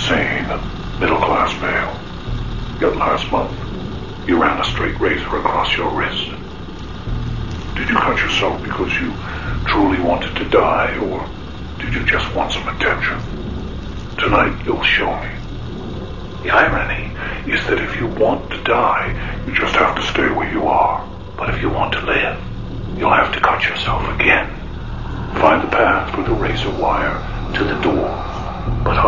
insane, middle-class male. Yet last month, you ran a straight razor across your wrist. Did you cut yourself because you truly wanted to die, or did you just want some attention? Tonight, you'll show me. The irony is that if you want to die, you just have to stay where you are. But if you want to live, you'll have to cut yourself again. Find the path through the razor wire to the door, but